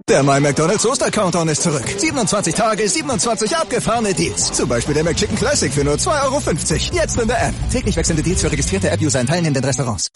Der My McDonald's Oster-Countdown ist zurück. 27 Tage, 27 abgefahrene Deals. Zum Beispiel der McChicken Classic für nur 2,50 €. Jetzt in der App. Täglich wechselnde Deals für registrierte App-User in teilnehmenden Restaurants.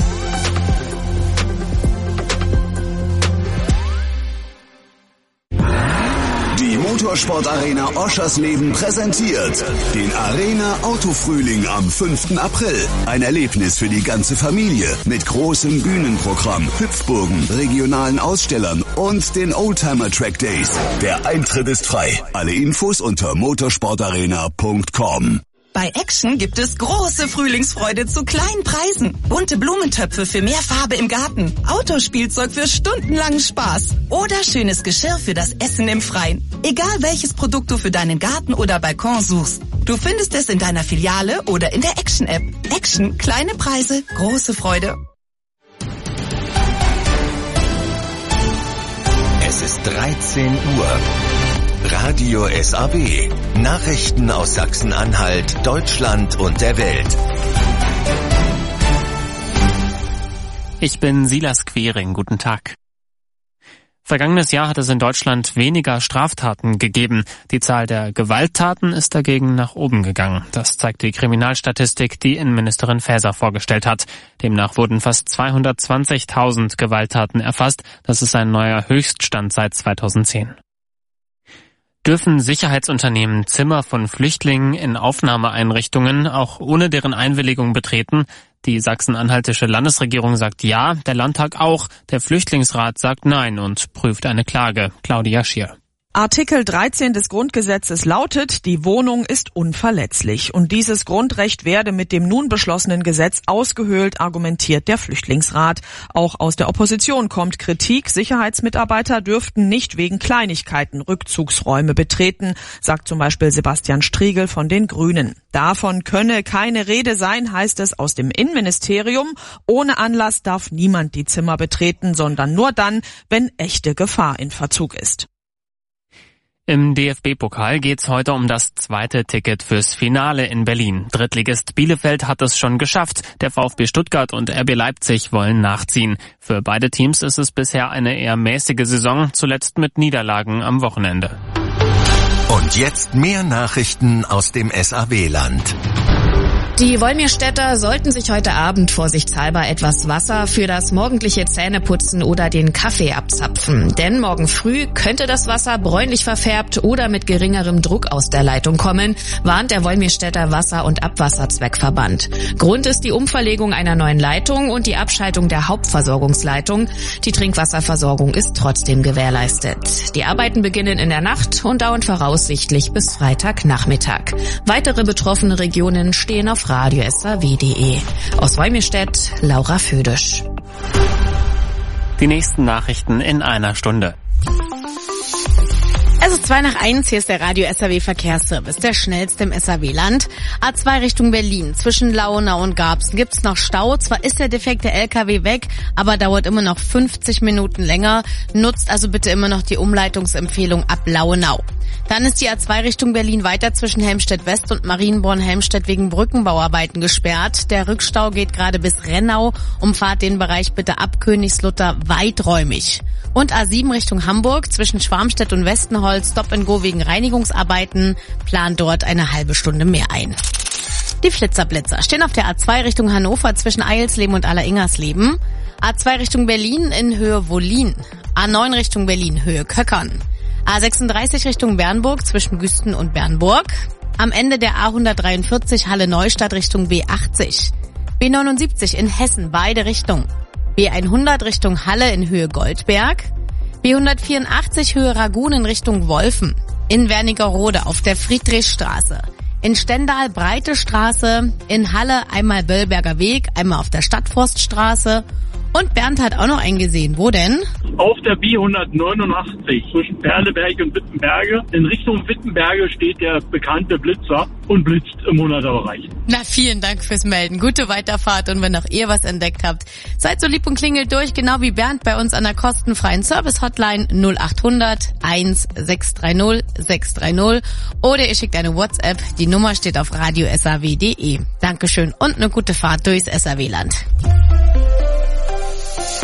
Die Motorsport-Arena Oschersleben präsentiert den Arena Autofrühling am 5. April. Ein Erlebnis für die ganze Familie mit großem Bühnenprogramm, Hüpfburgen, regionalen Ausstellern und den Oldtimer Track Days. Der Eintritt ist frei. Alle Infos unter motorsportarena.com. Bei Action gibt es große Frühlingsfreude zu kleinen Preisen. Bunte Blumentöpfe für mehr Farbe im Garten. Autospielzeug für stundenlangen Spaß. Oder schönes Geschirr für das Essen im Freien. Egal welches Produkt du für deinen Garten oder Balkon suchst. Du findest es in deiner Filiale oder in der Action-App. Action, kleine Preise, große Freude. Es ist 13 Uhr. Radio SAW. Nachrichten aus Sachsen-Anhalt, Deutschland und der Welt. Ich bin Silas Quering. Guten Tag. Vergangenes Jahr hat es in Deutschland weniger Straftaten gegeben. Die Zahl der Gewalttaten ist dagegen nach oben gegangen. Das zeigt die Kriminalstatistik, die Innenministerin Faeser vorgestellt hat. Demnach wurden fast 220.000 Gewalttaten erfasst. Das ist ein neuer Höchststand seit 2010. Dürfen Sicherheitsunternehmen Zimmer von Flüchtlingen in Aufnahmeeinrichtungen auch ohne deren Einwilligung betreten? Die sachsen-anhaltische Landesregierung sagt ja, der Landtag auch. Der Flüchtlingsrat sagt nein und prüft eine Klage. Claudia Schier. Artikel 13 des Grundgesetzes lautet, die Wohnung ist unverletzlich. Und dieses Grundrecht werde mit dem nun beschlossenen Gesetz ausgehöhlt, argumentiert der Flüchtlingsrat. Auch aus der Opposition kommt Kritik. Sicherheitsmitarbeiter dürften nicht wegen Kleinigkeiten Rückzugsräume betreten, sagt zum Beispiel Sebastian Striegel von den Grünen. Davon könne keine Rede sein, heißt es aus dem Innenministerium. Ohne Anlass darf niemand die Zimmer betreten, sondern nur dann, wenn echte Gefahr in Verzug ist. Im DFB-Pokal geht's heute um das zweite Ticket fürs Finale in Berlin. Drittligist Bielefeld hat es schon geschafft. Der VfB Stuttgart und RB Leipzig wollen nachziehen. Für beide Teams ist es bisher eine eher mäßige Saison, zuletzt mit Niederlagen am Wochenende. Und jetzt mehr Nachrichten aus dem SAW-Land. Die Wolmirstädter sollten sich heute Abend vorsichtshalber etwas Wasser für das morgendliche Zähneputzen oder den Kaffee abzapfen. Denn morgen früh könnte das Wasser bräunlich verfärbt oder mit geringerem Druck aus der Leitung kommen, warnt der Wolmirstädter Wasser- und Abwasserzweckverband. Grund ist die Umverlegung einer neuen Leitung und die Abschaltung der Hauptversorgungsleitung. Die Trinkwasserversorgung ist trotzdem gewährleistet. Die Arbeiten beginnen in der Nacht und dauern voraussichtlich bis Freitagnachmittag. Weitere betroffene Regionen stehen auf radio-saw.de. Aus Wolmirstedt, Laura Födisch. Die nächsten Nachrichten in einer Stunde. Es ist 2:01, hier ist der Radio SAW Verkehrsservice, der schnellste im SAW-Land. A2 Richtung Berlin, zwischen Lauenau und Garbsen gibt's noch Stau. Zwar ist der defekte LKW weg, aber dauert immer noch 50 Minuten länger. Nutzt also bitte immer noch die Umleitungsempfehlung ab Lauenau. Dann ist die A2 Richtung Berlin weiter zwischen Helmstedt-West und Marienborn-Helmstedt wegen Brückenbauarbeiten gesperrt. Der Rückstau geht gerade bis Rennau. Umfahrt den Bereich bitte ab Königslutter weiträumig. Und A7 Richtung Hamburg zwischen Schwarmstedt und Westenholz, Stop and Go wegen Reinigungsarbeiten, plant dort eine halbe Stunde mehr ein. Die Flitzerblitzer stehen auf der A2 Richtung Hannover zwischen Eilsleben und Alleringersleben. A2 Richtung Berlin in Höhe Wollin. A9 Richtung Berlin Höhe Köckern. A36 Richtung Bernburg zwischen Güsten und Bernburg. Am Ende der A143 Halle-Neustadt Richtung B80. B79 in Hessen beide Richtungen. B100 Richtung Halle in Höhe Goldberg. B184 Höhe Ragunen Richtung Wolfen. In Wernigerode auf der Friedrichstraße. In Stendal Breite Straße. In Halle einmal Böllberger Weg, einmal auf der Stadtforststraße. Und Bernd hat auch noch einen gesehen. Wo denn? Auf der B189 zwischen Perleberg und Wittenberge. In Richtung Wittenberge steht der bekannte Blitzer und blitzt im 100er-Bereich. Na, vielen Dank fürs Melden. Gute Weiterfahrt und wenn auch ihr was entdeckt habt, seid so lieb und klingelt durch, genau wie Bernd bei uns an der kostenfreien Service-Hotline 0800 1630 630 oder ihr schickt eine WhatsApp. Die Nummer steht auf radio-saw.de. Dankeschön und eine gute Fahrt durchs SAW-Land.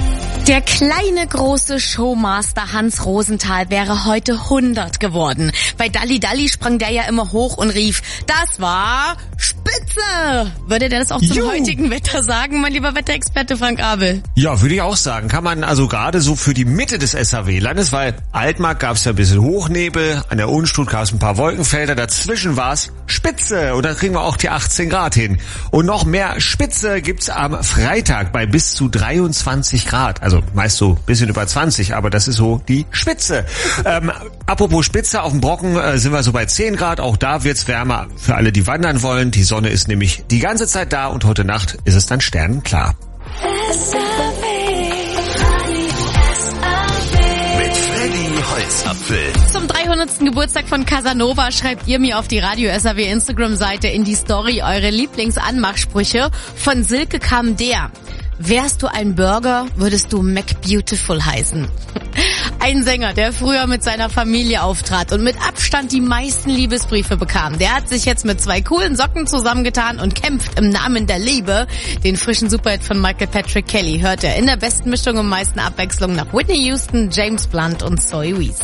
Der kleine, große Showmaster Hans Rosenthal wäre heute 100 geworden. Bei Dalli Dalli sprang der ja immer hoch und rief, das war Spitze! Würde der das auch zum heutigen Wetter sagen, mein lieber Wetterexperte Frank Abel? Ja, würde ich auch sagen. Kann man also gerade so für die Mitte des SAW-Landes, weil Altmark gab es ja ein bisschen Hochnebel, an der Unstrut gab es ein paar Wolkenfelder, dazwischen war es Spitze und da kriegen wir auch die 18 Grad hin. Und noch mehr Spitze gibt's am Freitag bei bis zu 23 Grad. Also meist so ein bisschen über 20, aber das ist so die Spitze. Apropos Spitze, auf dem Brocken sind wir so bei 10 Grad. Auch da wird's wärmer für alle, die wandern wollen. Die Sonne ist nämlich die ganze Zeit da und heute Nacht ist es dann sternenklar. Mit Freddy Holzapfel. Zum 300. Geburtstag von Casanova schreibt ihr mir auf die Radio SAW Instagram-Seite in die Story eure Lieblingsanmachsprüche. Von Silke kam der: Wärst du ein Burger, würdest du McBeautiful heißen. Ein Sänger, der früher mit seiner Familie auftrat und mit Abstand die meisten Liebesbriefe bekam, der hat sich jetzt mit 2 coolen Socken zusammengetan und kämpft im Namen der Liebe. Den frischen Superhit von Michael Patrick Kelly hört er in der besten Mischung und meisten Abwechslung nach Whitney Houston, James Blunt und Zoe Wees.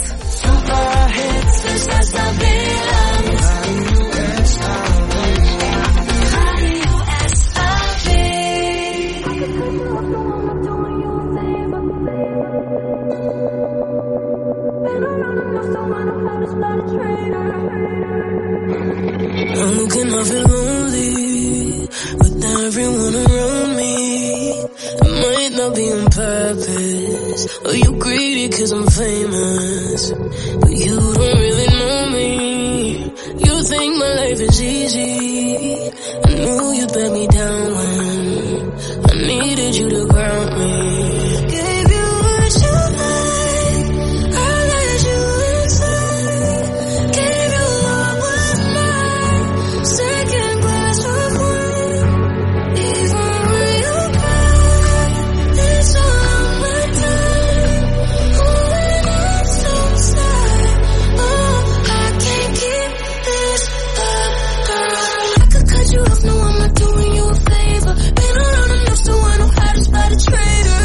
I'm looking off it lonely with everyone around me. It might not be on purpose, or you greedy cause I'm famous, but you don't really know me. You think my life is easy. I knew you'd let me down when I needed you to ground me. Gave you what you like, I let you inside. Gave you what was mine, second glass of wine. Even when you cry, it's all my time. When I'm so sad, oh, I can't keep this up, girl. I could cut you off, no, I'm not doing you a favor. Been around enough so I know how to spot a traitor,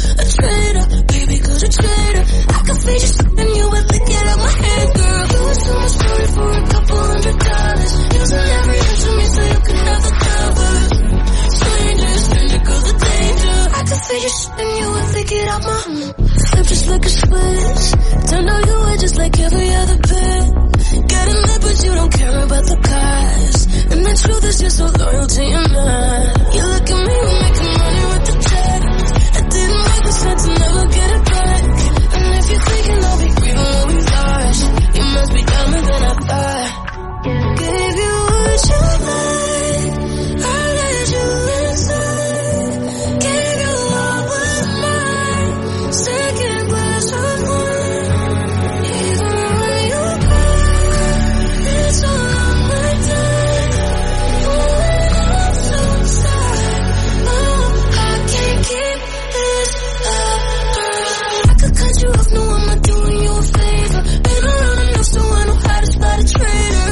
baby, cause a traitor. I can feed you something you would lick it out my hand, girl. You were so much money for a couple $100. Using every inch of me so you can have the cover. Stranger, cause the danger. I can feed you something you would lick it out my flip just like a switch. Turned out you were just like every other bitch. Getting lit but you don't care about the past. And the truth is you're so loyal to your man. You look at me, we're making money with the text. It didn't make the sense to never get it back. And if you're thinking I'll be grieving what we lost, you must be dumber than I thought. Gave you what you like, I let you inside. Gave you what was mine, second glass of wine. Even when you cry, it's all on my time. When I'm so sad, oh, I can't keep this up, girl. I could cut you off, no, I'm not doing you a favor. Been around enough so I know how to spot a traitor,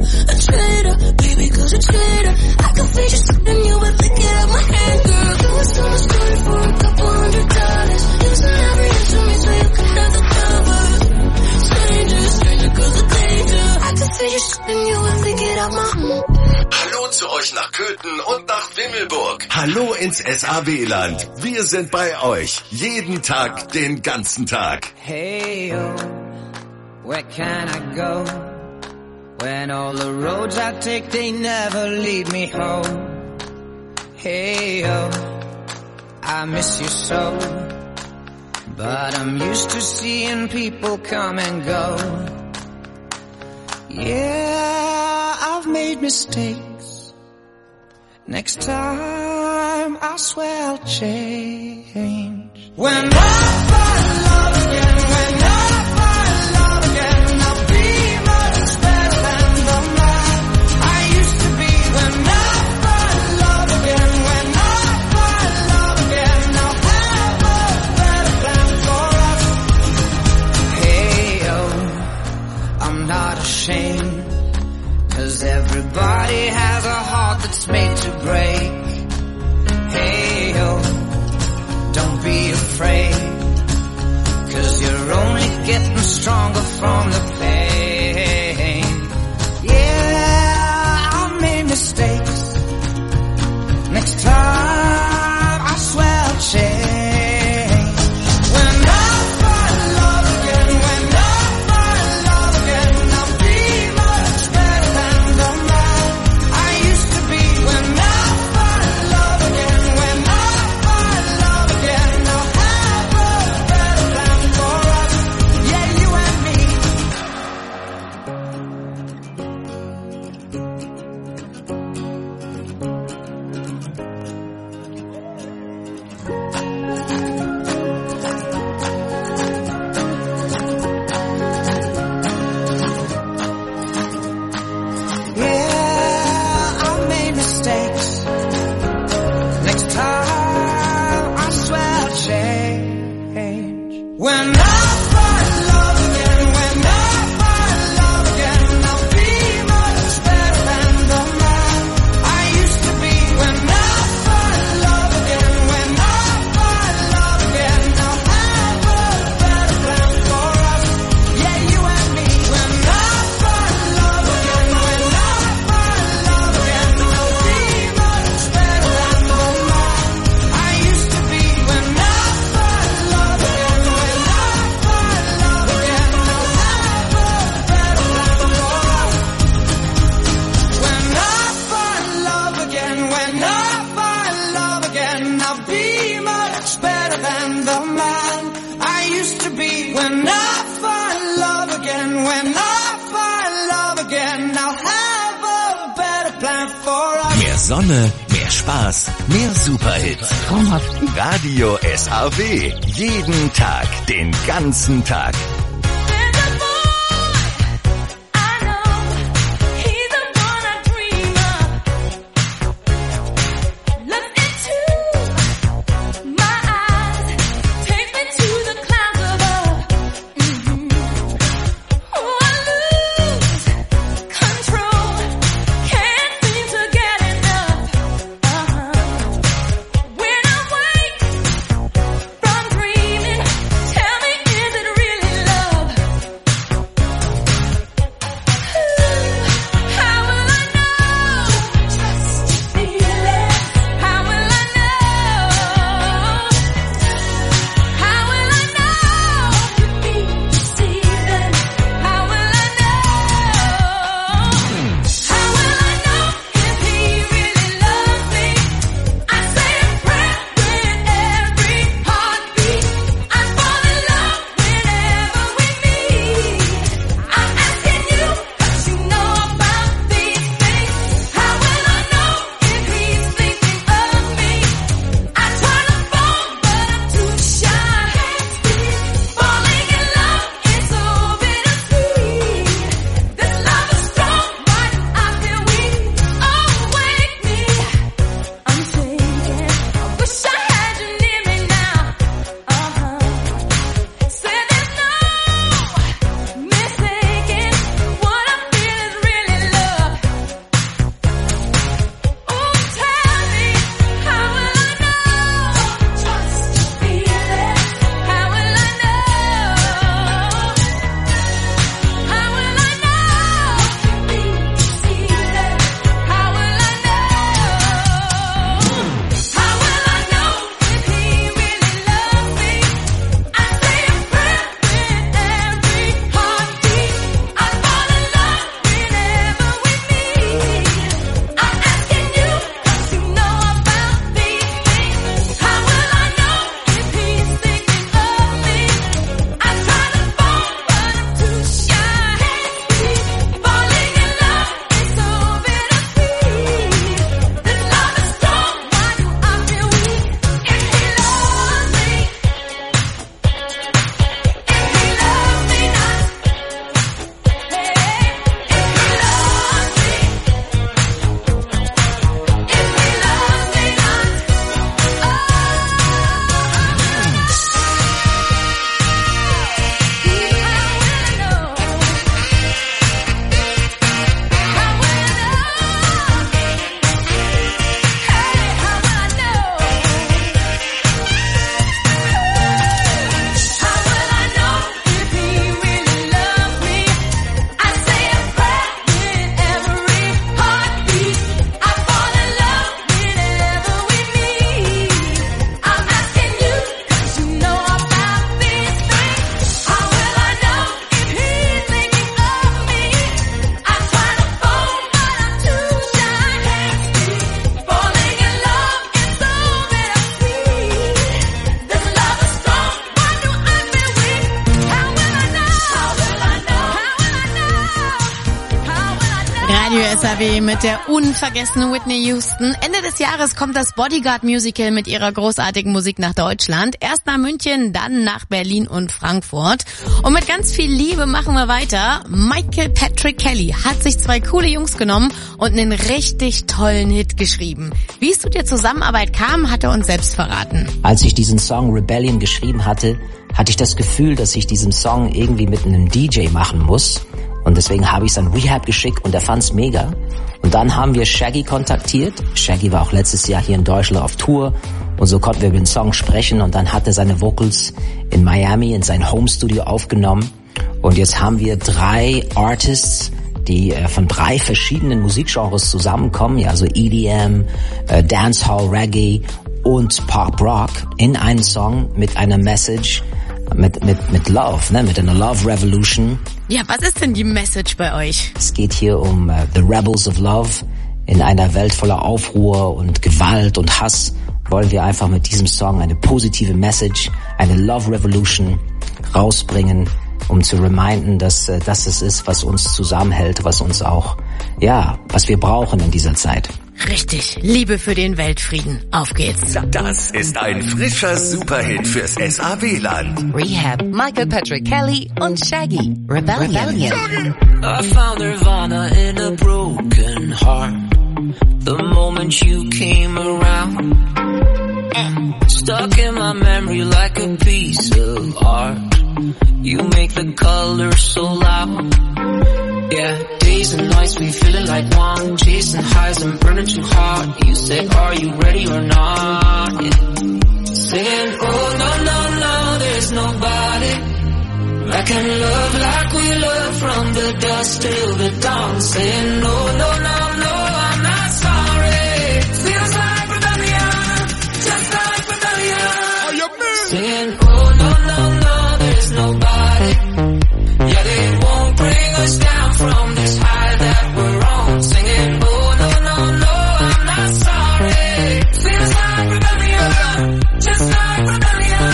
baby, cause a traitor. I can feed you something you would lick it out my hand, girl. You were so much money for a couple $100. Using every inch of me so you can have the cover. Stranger, cause the danger. I can feed you something you would lick it out my Hallo zu euch nach Köthen und nach Wimmelburg. Hallo ins SAW-Land. Wir sind bei euch. Jeden Tag, den ganzen Tag. Hey, yo, where can I go? When all the roads I take, they never lead me home. Hey, yo, I miss you so. But I'm used to seeing people come and go. Yeah, I've made mistakes. Next time, I swear I'll change. When I find love again, when I find love again, I'll be much better than the man I used to be. When I find love again, when I find love again, I'll have a better plan for us. Hey, yo, I'm not ashamed, 'cause everybody has a heart that's made to break. Hey, yo, don't be afraid. Sonne, mehr Spaß, mehr Superhits. Radio SAW. Jeden Tag, den ganzen Tag. Radio SAW mit der unvergessenen Whitney Houston. Ende des Jahres kommt das Bodyguard Musical mit ihrer großartigen Musik nach Deutschland. Erst nach München, dann nach Berlin und Frankfurt. Und mit ganz viel Liebe machen wir weiter. Michael Patrick Kelly hat sich 2 coole Jungs genommen und einen richtig tollen Hit geschrieben. Wie es zu der Zusammenarbeit kam, hat er uns selbst verraten. Als ich diesen Song Rebellion geschrieben hatte, hatte ich das Gefühl, dass ich diesen Song irgendwie mit einem DJ machen muss. Und deswegen habe ich es an Rehab geschickt und er fand's mega. Und dann haben wir Shaggy kontaktiert. Shaggy war auch letztes Jahr hier in Deutschland auf Tour. Und so konnten wir über den Song sprechen. Und dann hat er seine Vocals in Miami in sein Home-Studio aufgenommen. Und jetzt haben wir 3 Artists, die von 3 verschiedenen Musikgenres zusammenkommen. Ja, also EDM, Dancehall, Reggae und Pop Rock in einen Song mit einer Message, mit Love, ne, mit einer Love Revolution. Ja, was ist denn die Message bei euch? Es geht hier um The Rebels of Love. In einer Welt voller Aufruhr und Gewalt und Hass wollen wir einfach mit diesem Song eine positive Message, eine Love Revolution rausbringen, um zu reminden, dass das es ist, was uns zusammenhält, was uns auch, ja, was wir brauchen in dieser Zeit. Richtig, Liebe für den Weltfrieden. Auf geht's. Das ist ein frischer Superhit fürs SAW-Land. Rehab, Michael Patrick Kelly und Shaggy. Rebellion. I found Nirvana in a broken heart. The moment you came around, stuck in my memory like a piece of art. You make the colors so loud. Yeah, days and nights we feeling like one, chasing highs and burning too hard. You say, are you ready or not? Yeah. Saying, oh no, no, no, there's nobody I can love like we love from the dusk till the dawn. Saying, no, no, no, no, I'm not sorry. Feels like rebellion, just like rebellion. Saying, oh no, no, no, there's nobody. Yeah, they won't bring us down from this high that we're on. Singing, oh no, no, no, I'm not sorry. Feels like rebellion, just like rebellion.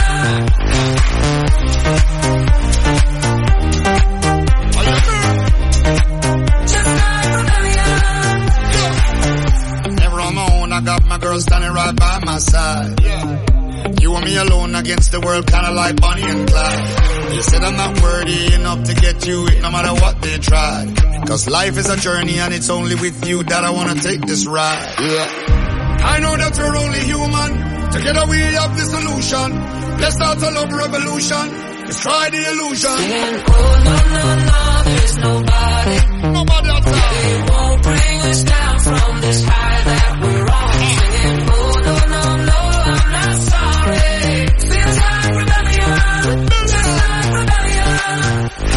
Just like rebellion. Never on my own, I got my girl standing right by my side. You and me alone against the world, kinda like Bonnie and Clyde. They said I'm not worthy enough to get you it, no matter what they try. Cause life is a journey and it's only with you that I wanna take this ride. I know that we're only human. Together we have the solution. Let's start a love revolution. Let's try the illusion. Saying, oh no, no, no, there's nobody. Nobody at all. They won't bring us down from this high that we're on. Saying, oh no, no, no, I'm not sorry. Feels like rebellion, just like rebellion.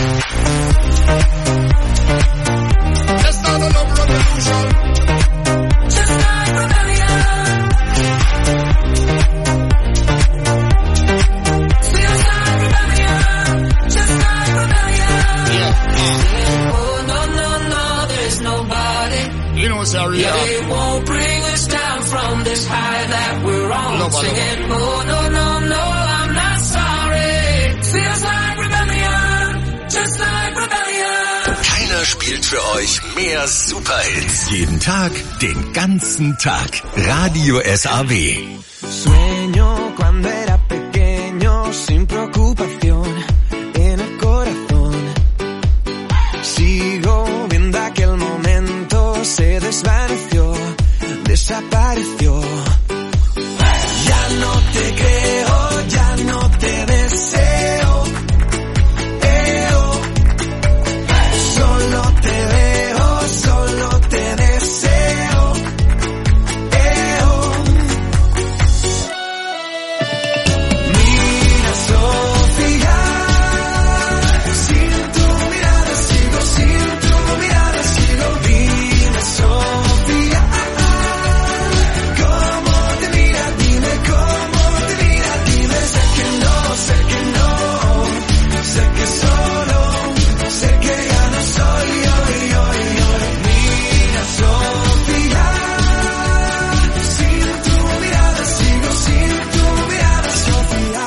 Let's start a love revolution. Just like rebellion. Feels like rebellion, just like rebellion. Saying, oh no, no, no, there's nobody. You know, sorry. Yeah, they won't bring us down from this high that we're on. Singing, oh no, no, no, I'm not sorry. Feels like rebellion, just like rebellion. Keiner spielt für euch mehr Superhits. Jeden Tag, den ganzen Tag. Radio SAW. Sueño cuando era pequeño, sin preocupación en el corazón. Sigo viendo aquel momento, se desvaneció, desapareció. Ya no te creo, ya no te deseo. Solo te veo, solo te deseo. Mira, Sofía, sin tu mirada sigo, sin tu mirada sigo. Dime, Sofía, cómo te mira, dime cómo te mira, dime. Sé que no, sé que no, sé que solo, sé que ya no soy yo. Mira, Sofía, sin tu mirada sigo, sin tu mirada, Sofía.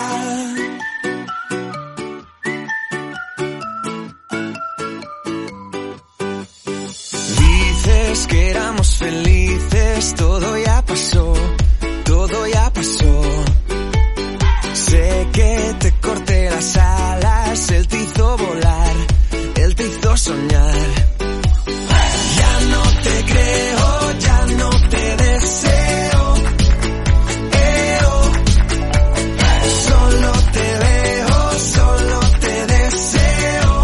Dices que éramos felices, todo ya pasó, todo ya pasó. Sé que te corté las alas, él te hizo volar, él te hizo soñar. Ya no te creo, ya no te deseo. Solo te veo, solo te deseo.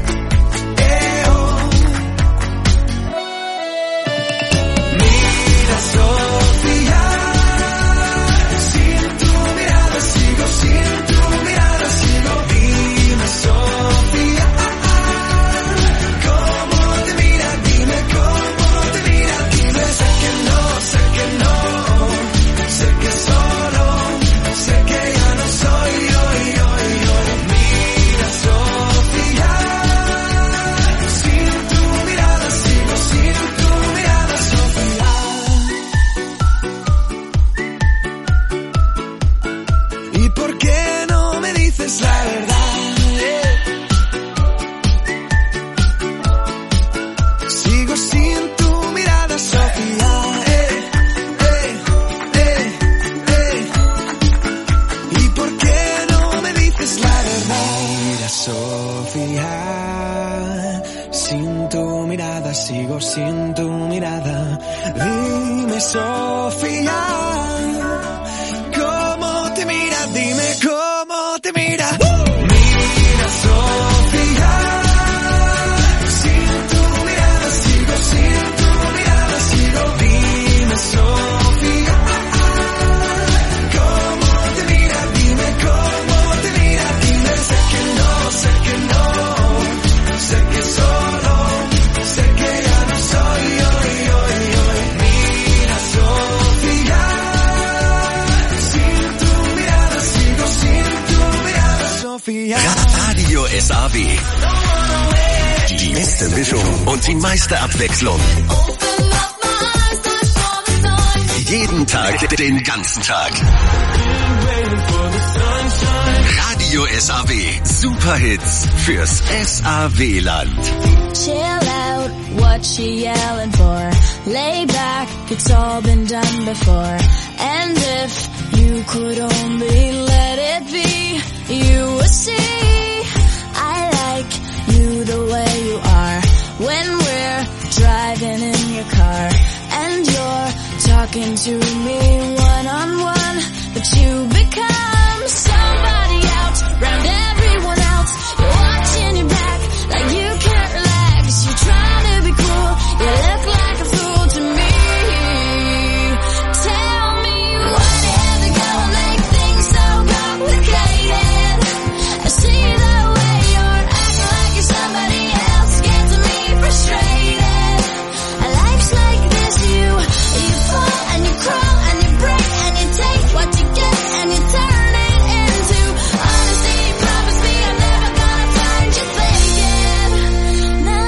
Mira, Sofía, sin tu mirada sigo, sin tu mirada sigo. Dime, Sofía, cómo Sofía, sin tu mirada, sigo sin tu mirada. Dime, Sofía, ¿cómo te mira? Dime cómo te mira. Mira, Sofía, sin tu mirada, sigo sin tu mirada, sigo. Dime, Sofía, ¿cómo te mira? Dime cómo te mira. Dime, sé que no, sé que solo, sé que ya no soy hoy. Mira, Sofía, sin tu mirada, sigo sin tu mirada, Sofía. Radio SAW. Die beste Mischung und die meiste Abwechslung. Jeden Tag, den ganzen Tag. Radio SAW. Superhits fürs SAW-Land. Chill out, what you yelling for? Lay back, it's all been done before. And if you could only let it be, you would see I like you the way you are. When we're driving in your car and you're talking to me one-on-one, but you become somebody else, round everyone else. You're watching your back like you can't relax. You're trying to be cool, you look like a fool to me. Tell me why you have to go and make things so complicated. I see the way you're acting like you're somebody else, gets me frustrated. Life's like this, you fall and you crawl and you break and you take what you get and you turn it into honesty. Promise me I'm never gonna find you faking. No.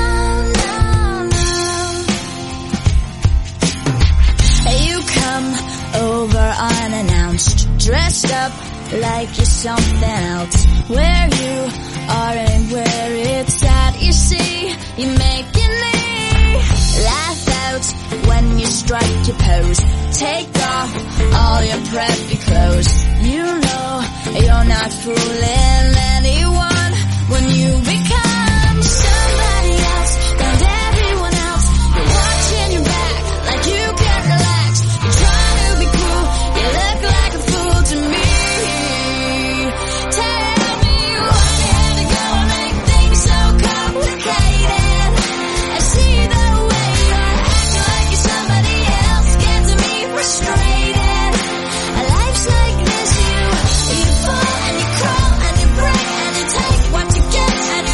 You come over unannounced, dressed up like you're something else. Where you are and where it's at, you see, you're making me laugh out when you strike your pose. Take off all your preppy clothes. You know you're not fooling anyone when you become somebody else, and everyone else. You're watching your back like you can't relax. You're trying to be cool, you look like a fool to me. Tell me why you had to go and make things so complicated. I see the way you're acting like you're somebody else, gets me frustrated. Life's like this, you fall and you crawl and you break and you take what you get and you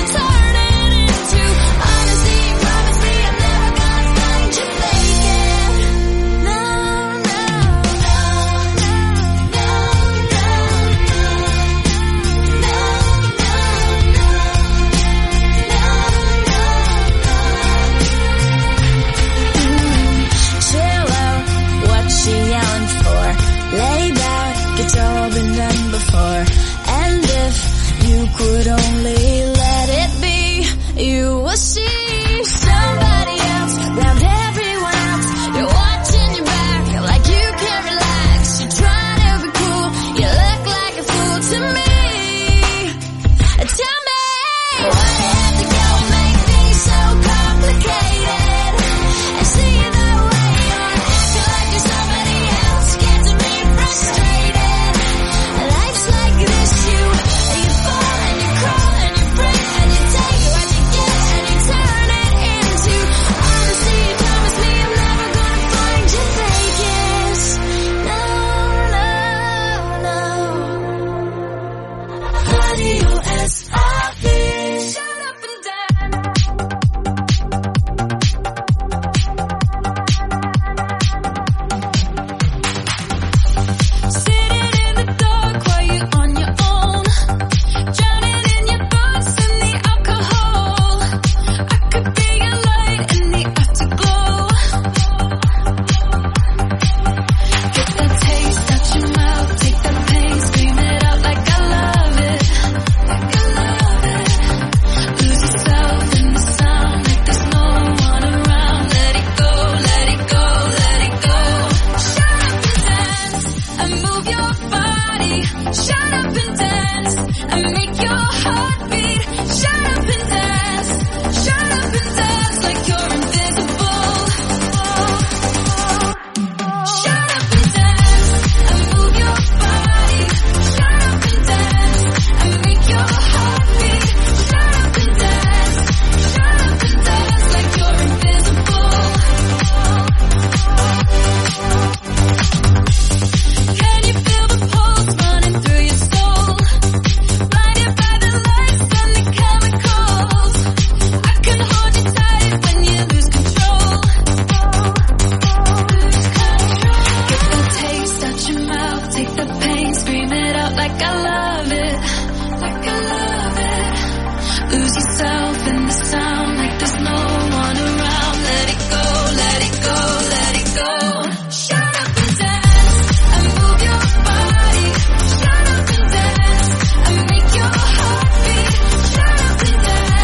yourself in the sound like there's no one around. Let it go, let it go, let it go. Shut up and dance and move your body. Shut up and dance and make your heart beat. Shut up and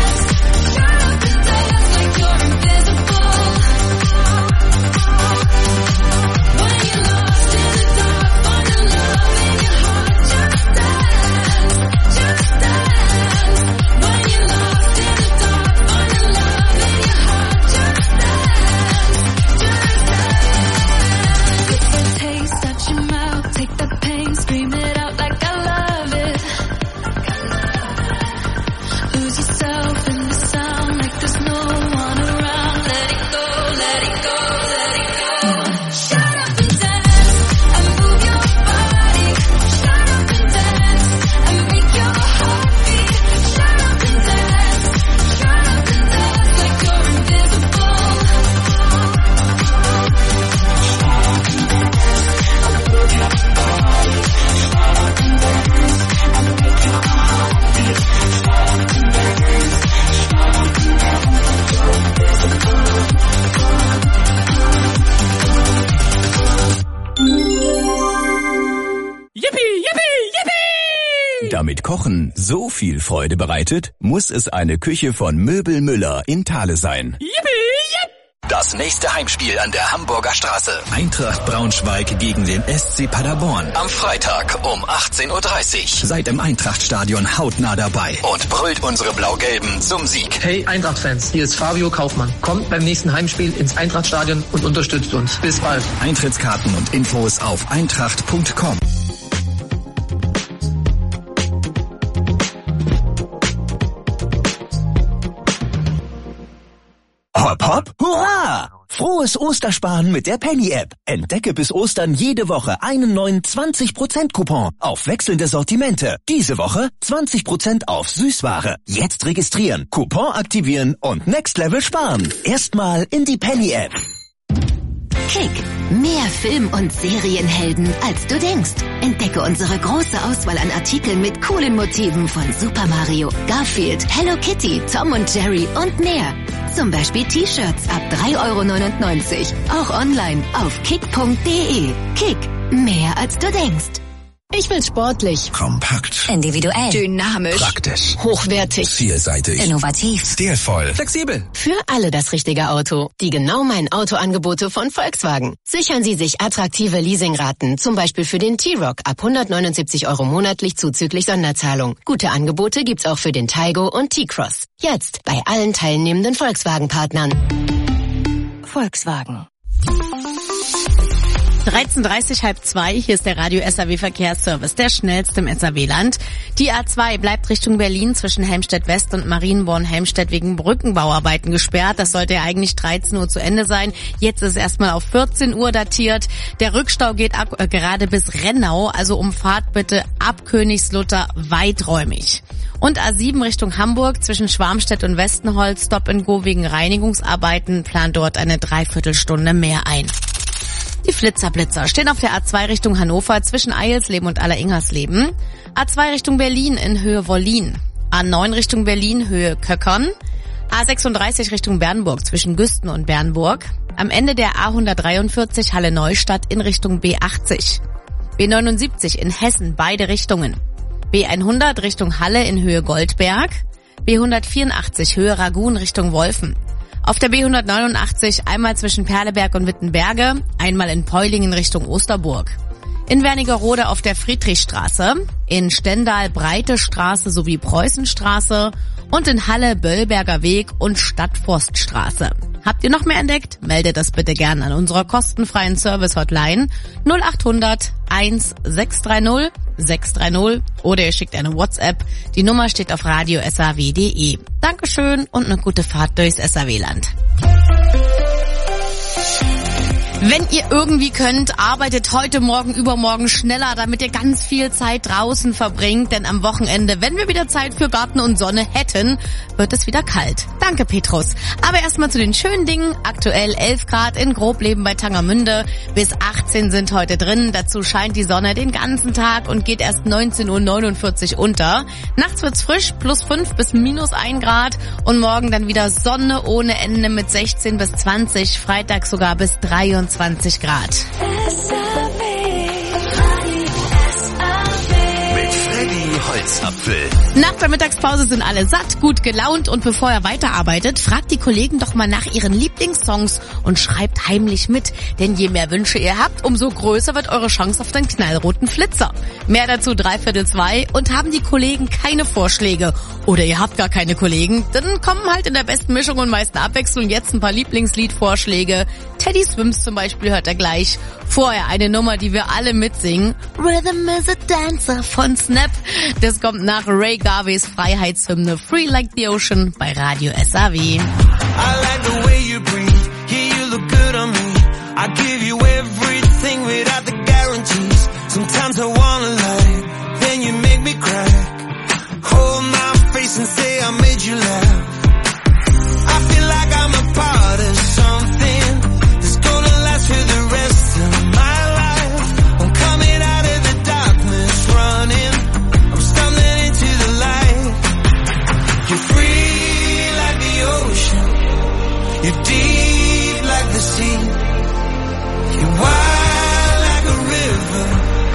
dance like you're invisible. When you're lost in the dark, find the love in your heart. Just dance, just dance. When you're lost in the dark, find the love in your heart. Just dance, just dance. It's the taste that your mouth, take the pain, scream it out like I love it. Lose yourself in the sound like there's no one around. Let it go, let it go, let it go. Shut up and dance and move your body. Shut up and dance and make your heart beat. Shut up and dance like you're invisible. Damit Kochen so viel Freude bereitet, muss es eine Küche von Möbel Müller in Thale sein. Das nächste Heimspiel an der Hamburger Straße. Eintracht Braunschweig gegen den SC Paderborn. Am Freitag um 18:30 Uhr. Seid im Eintrachtstadion hautnah dabei und brüllt unsere Blau-Gelben zum Sieg. Hey Eintracht-Fans, hier ist Fabio Kaufmann. Kommt beim nächsten Heimspiel ins Eintrachtstadion und unterstützt uns. Bis bald. Eintrittskarten und Infos auf eintracht.com. Hopp, hopp, hurra! Frohes Ostersparen mit der Penny-App. Entdecke bis Ostern jede Woche einen neuen 20%-Coupon auf wechselnde Sortimente. Diese Woche 20% auf Süßware. Jetzt registrieren, Coupon aktivieren und Next Level sparen. Erstmal in die Penny-App. Kick. Mehr Film- und Serienhelden, als du denkst. Entdecke unsere große Auswahl an Artikeln mit coolen Motiven von Super Mario, Garfield, Hello Kitty, Tom und Jerry und mehr. Zum Beispiel T-Shirts ab 3,99 €. Auch online auf kick.de. Kick. Mehr als du denkst. Ich will sportlich, kompakt, individuell, dynamisch, praktisch, hochwertig, vielseitig, innovativ, stilvoll, flexibel. Für alle das richtige Auto. Die genau meinen Autoangebote von Volkswagen. Sichern Sie sich attraktive Leasingraten, zum Beispiel für den T-Roc ab 179 € monatlich zuzüglich Sonderzahlung. Gute Angebote gibt's auch für den Taigo und T-Cross. Jetzt bei allen teilnehmenden Volkswagen-Partnern. Volkswagen. 13:30, 13:30, hier ist der Radio SAW Verkehrsservice, der schnellste im SAW-Land. Die A2 bleibt Richtung Berlin zwischen Helmstedt West und Marienborn-Helmstedt wegen Brückenbauarbeiten gesperrt. Das sollte ja eigentlich 13 Uhr zu Ende sein. Jetzt ist erstmal auf 14 Uhr datiert. Der Rückstau geht gerade bis Rennau, also umfahrt bitte ab Königslutter weiträumig. Und A7 Richtung Hamburg zwischen Schwarmstedt und Westenholz, Stop and Go wegen Reinigungsarbeiten, plant dort eine Dreiviertelstunde mehr ein. Die Flitzerblitzer stehen auf der A2 Richtung Hannover zwischen Eilsleben und Alleringhersleben. A2 Richtung Berlin in Höhe Wollin. A9 Richtung Berlin Höhe Köckern. A36 Richtung Bernburg zwischen Güsten und Bernburg. Am Ende der A143 Halle Neustadt in Richtung B80. B79 in Hessen beide Richtungen. B100 Richtung Halle in Höhe Goldberg. B184 Höhe Ragun Richtung Wolfen. Auf der B189 einmal zwischen Perleberg und Wittenberge, einmal in Peulingen Richtung Osterburg. In Wernigerode auf der Friedrichstraße, in Stendal Breite Straße sowie Preußenstraße und in Halle Böllberger Weg und Stadtforststraße. Habt ihr noch mehr entdeckt? Meldet das bitte gerne an unserer kostenfreien Service-Hotline 0800 1630 630 oder ihr schickt eine WhatsApp. Die Nummer steht auf radiosaw.de. Dankeschön und eine gute Fahrt durchs SAW-Land. Wenn ihr irgendwie könnt, arbeitet heute, morgen, übermorgen schneller, damit ihr ganz viel Zeit draußen verbringt. Denn am Wochenende, wenn wir wieder Zeit für Garten und Sonne hätten, wird es wieder kalt. Danke, Petrus. Aber erstmal zu den schönen Dingen. Aktuell 11 Grad in Grobleben bei Tangermünde. Bis 18 sind heute drin. Dazu scheint die Sonne den ganzen Tag und geht erst 19:49 Uhr unter. Nachts wird's frisch, +5 bis -1 Grad. Und morgen dann wieder Sonne ohne Ende mit 16 bis 20. Freitag sogar bis 23 Grad. Mit Freddy Holzapfel. Nach der Mittagspause sind alle satt, gut gelaunt und bevor er weiterarbeitet, fragt die Kollegen doch mal nach ihren Lieblingssongs und schreibt heimlich mit. Denn je mehr Wünsche ihr habt, umso größer wird eure Chance auf den knallroten Flitzer. Mehr dazu 3/4 und haben die Kollegen keine Vorschläge oder ihr habt gar keine Kollegen, dann kommen halt in der besten Mischung und meisten Abwechslung jetzt ein paar Lieblingsliedvorschläge. Teddy Swims zum Beispiel hört er gleich. Vorher eine Nummer, die wir alle mitsingen. Rhythm is a Dancer von Snap. Das kommt nach Ray Garveys Freiheitshymne Free Like the Ocean bei Radio SAW. I like the way you breathe, yeah, you look good on me. I give you everything without the guarantees. Sometimes I wanna lie, then you make me cry. Hold my face and say I made you laugh. I feel like I'm a part of something that's gonna last for the rest of my life. I'm coming out of the darkness, running. I'm stumbling into the light. You're free like the ocean. You're deep like the sea. You're wild like a river,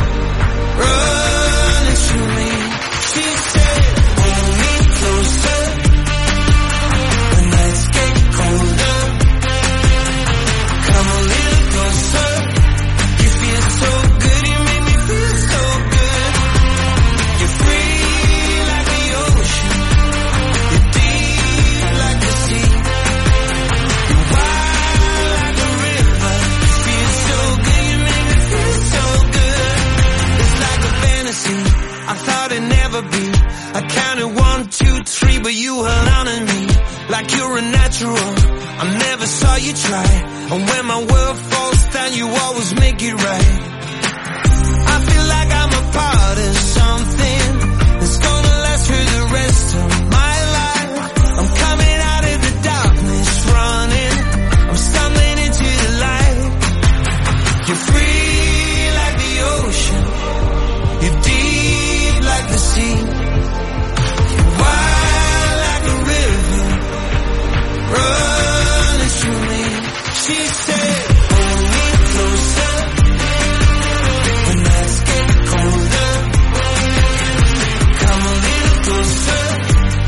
running through me. She said, hold me closer when nights get colder. Come a little closer. You feel so good, you make me feel so good. You're free like the ocean. You're deep like the sea. You're wild like a river. You feel so good, you make me feel so good. It's like a fantasy I thought it'd never be. I counted 1, 2, 3, but you held on to me like you're a natural. I never saw you try, and when my world falls down, you always make it right. I feel like I'm a part of something that's gonna last for the rest of my life. I'm coming out of the darkness, running. I'm stumbling into the light. You're free like the ocean. You're deep like the sea. You're wild like a river, running through me. She said, hold me closer when nights get colder. Come a little closer.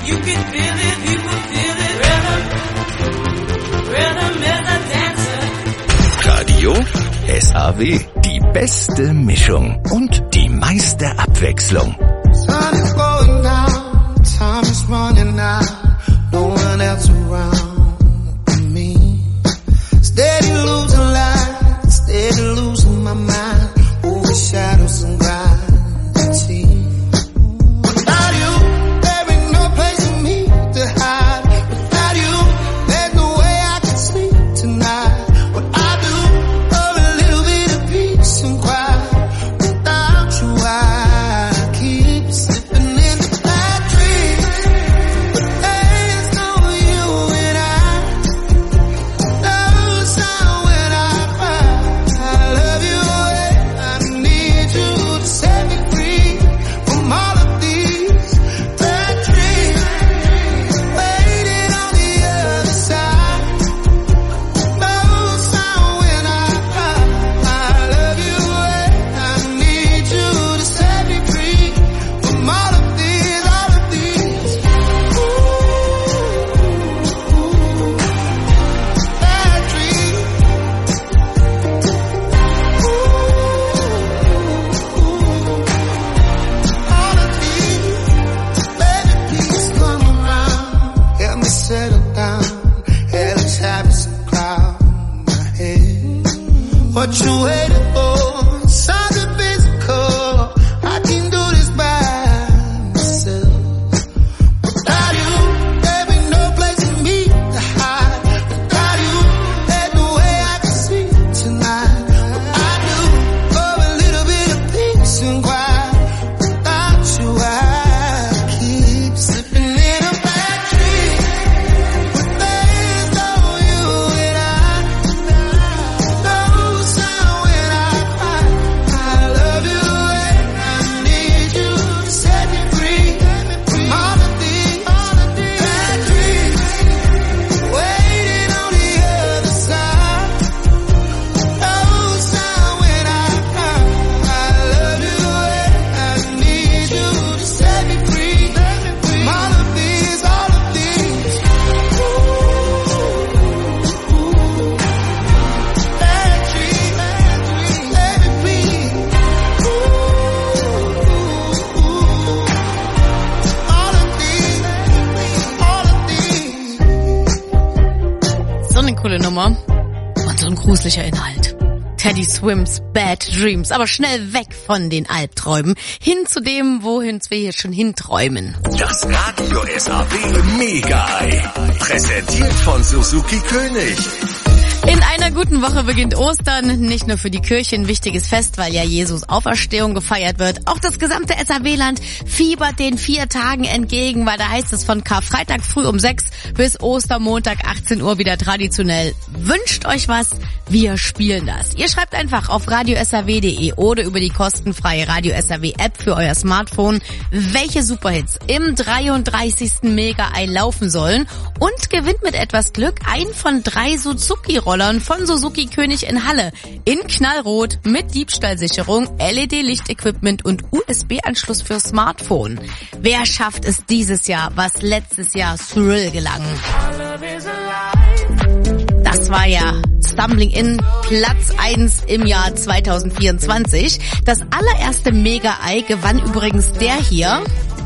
You can feel it, people feel it. Rhythm is a dancer. Radio SAW. Die beste Mischung und die meiste Abwechslung. Sun is going down, time is running out, no one else around me. Steady losing light, steady losing my mind, over shadows and gravity. Without you, there ain't no place for me to hide. Without you, there's no way I can sleep tonight. What I do, for a little bit of peace and quiet. Without you, I keep slipping into bad dreams. But there's no you and I. No sound when I cry. I love you and I need you to set me free from all of these bad dreams. Waiting on the other side. No sound when I cry. I love you and I need you to set me free from all of these bad dreams. All of these, baby, please come around. Help me settle down. Hellish habits and crowd my head. What you waiting for? Something physical. I can do this by myself. Without you, there ain't no place for me to hide. Without you, there's no way I can sleep tonight. What I do for a little bit of peace and quiet. Without you, I keep slipping in a bad dream. But there's no you and I. No sound when I cry. I love you and I need you to set me free from all of these bad dreams. Waiting on the other side. No sound when I cry. I love you and I need you to set me free from all of these bad dreams. Let me please. All of these. So eine coole Nummer. Und so ein gruseliger Inhalt. Teddy Swims Bad Dreams. Aber schnell weg von den Albträumen. Hin zu dem, wohin wir hier schon hinträumen. Das Radio SAW Mega-Ei. Präsentiert von Suzuki König. In einer guten Woche beginnt Ostern. Nicht nur für die Kirche ein wichtiges Fest, weil ja Jesus Auferstehung gefeiert wird. Auch das gesamte SAW-Land fiebert den 4 Tagen entgegen, weil da heißt es von Karfreitag früh um 6 bis Ostermontag 18 Uhr wieder traditionell. Wünscht euch was, wir spielen das. Ihr schreibt einfach auf radiosaw.de oder über die kostenfreie Radio SAW App für euer Smartphone, welche Superhits im 33. Mega-Ei laufen sollen und gewinnt mit etwas Glück einen von 3 Suzuki-Rollern von Suzuki König in Halle. In Knallrot mit Diebstahlsicherung, LED-Lichtequipment und USB-Anschluss für Smartphone. Wer schafft es dieses Jahr, was letztes Jahr Thrill gelang? Das war ja Stumbling In, Platz 1 im Jahr 2024. Das allererste Mega-Ei gewann übrigens der hier.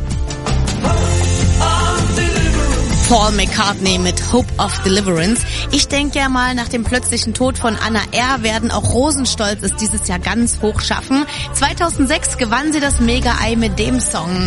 Paul McCartney mit Hope of Deliverance. Ich denke ja mal, nach dem plötzlichen Tod von Anna R. werden auch Rosenstolz es dieses Jahr ganz hoch schaffen. 2006 gewann sie das Mega-Ei mit dem Song.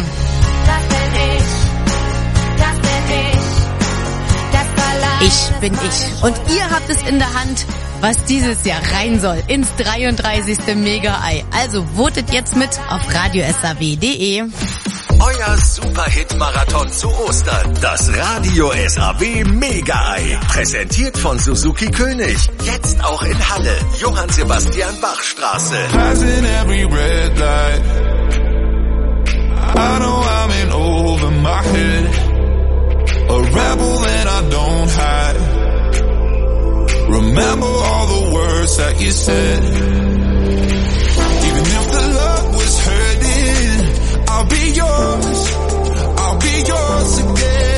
Ich bin ich. Und ihr habt es in der Hand, was dieses Jahr rein soll ins 33. Mega-Ei. Also votet jetzt mit auf radiosaw.de. Euer Superhit-Marathon zu Ostern. Das Radio SAW Mega-Ei. Präsentiert von Suzuki König. Jetzt auch in Halle. Johann Sebastian Bach Straße. Passing every red light. I know I'm in over my head. A rebel that I don't hide. Remember all the words that you said. Even if the love was hurting, I'll be yours again.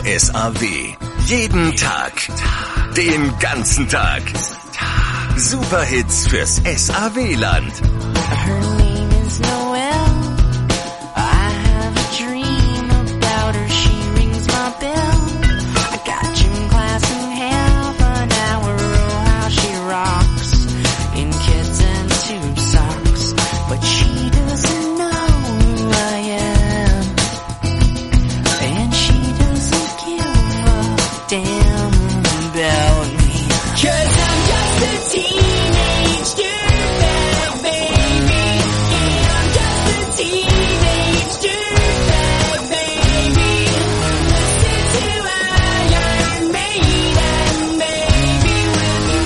SAW. Jeden Tag. Den ganzen Tag. Superhits fürs SAW-Land. Her name is Noelle. I have a dream about her. She rings my bell. I got gym class in half an hour. Oh, how she rocks in kids and tube socks. But she doesn't know who I am. And she doesn't give a damn about me. 'Cause I'm just a teenage dirtbag, baby. Yeah, I'm just a teenage dirtbag, baby. Listen to Iron Maiden, baby, with me.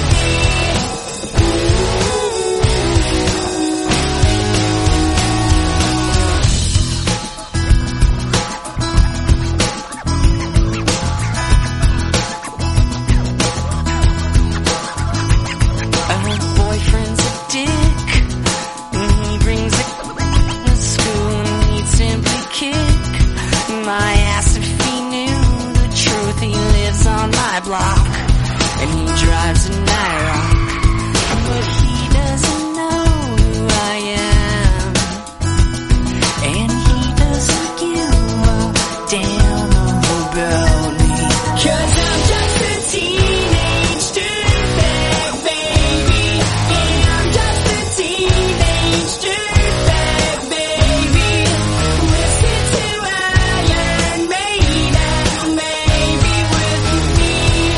Her boyfriend's a dick. He brings a to school and he'd simply kick my ass if he knew the truth. He lives on my block and he drives a Nyrock, but he doesn't know who I am, and he doesn't give a damn about me. 'Cause I'm just a teenage dirtbag, baby. Yeah, I'm just a teenage dirtbag, baby. Listen to Iron Maiden, baby, with me.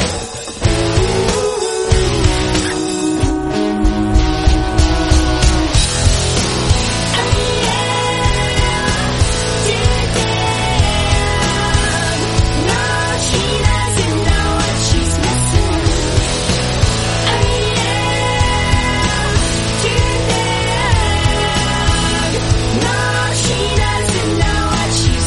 No, she doesn't know what she's missing. No, she doesn't know what she's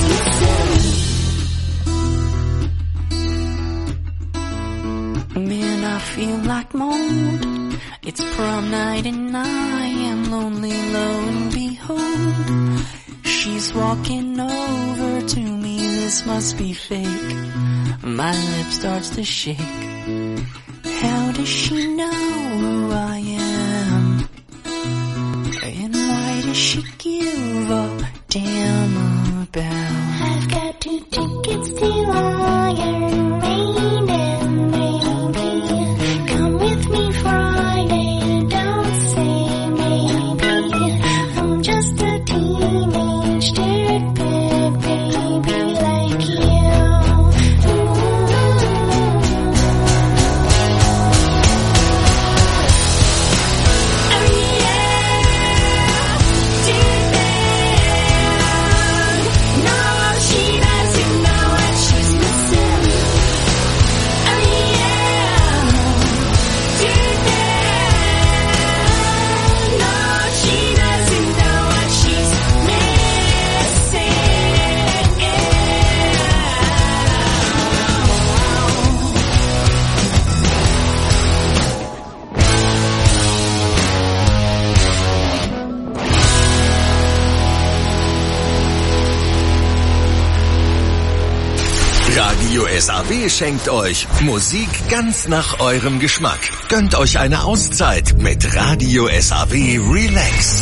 missing. Man, I feel like mold. It's prom night and I am lonely, lo and behold. She's walking over to me, this must be fake. My lip starts to shake. How does she know who I am? And why does she give a damn about? I've got 2 tickets to Iron Maiden, baby. Come with me Friday, don't say maybe. I'm just a teenage dirtbag, baby, like you. No, she doesn't know what she's missing. No, she doesn't know what she's Radio SAW schenkt euch Musik ganz nach eurem Geschmack. Gönnt euch eine Auszeit mit Radio SAW Relax.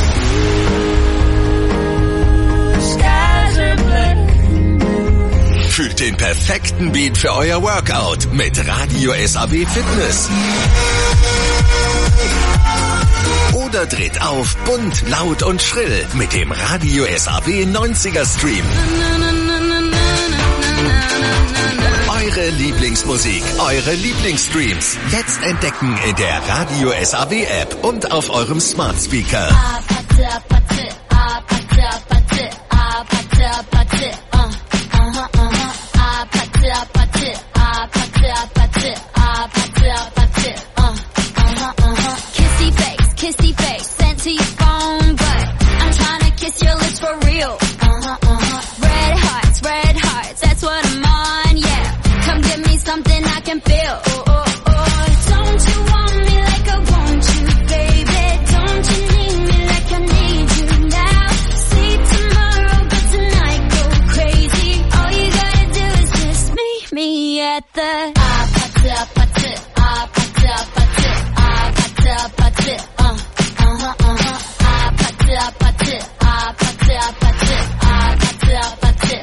Fühlt den perfekten Beat für euer Workout mit Radio SAW Fitness. Oder dreht auf bunt, laut und schrill mit dem Radio SAW 90er Stream. Eure Lieblingsmusik, eure Lieblingsstreams. Jetzt entdecken in der Radio SAW App und auf eurem Smart Speaker. Kissy face, sent to your phone, but I'm trying to kiss your lips for real. Red hearts, that's what I'm on, yeah. Come give me something I can feel. Don't you want me like I want you, baby? Don't you need me like I need at the party, party, party, party, party, party, party,